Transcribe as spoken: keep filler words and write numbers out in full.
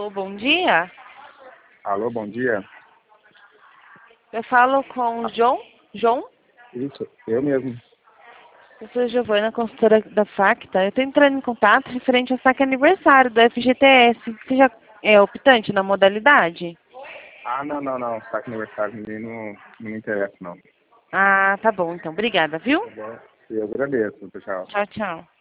Alô, bom dia. Alô, bom dia. Eu falo com o João? João? Isso, eu mesmo. Eu sou a Giovana, consultora da Facta. Eu estou entrando em contato referente ao saque aniversário do F G T S. Você já é optante na modalidade? Ah, não, não, não. Saque aniversário ninguém não, não me interessa, não. Ah, tá bom. Então, obrigada, viu? Tá bom? Eu agradeço, pessoal. Tchau, tchau.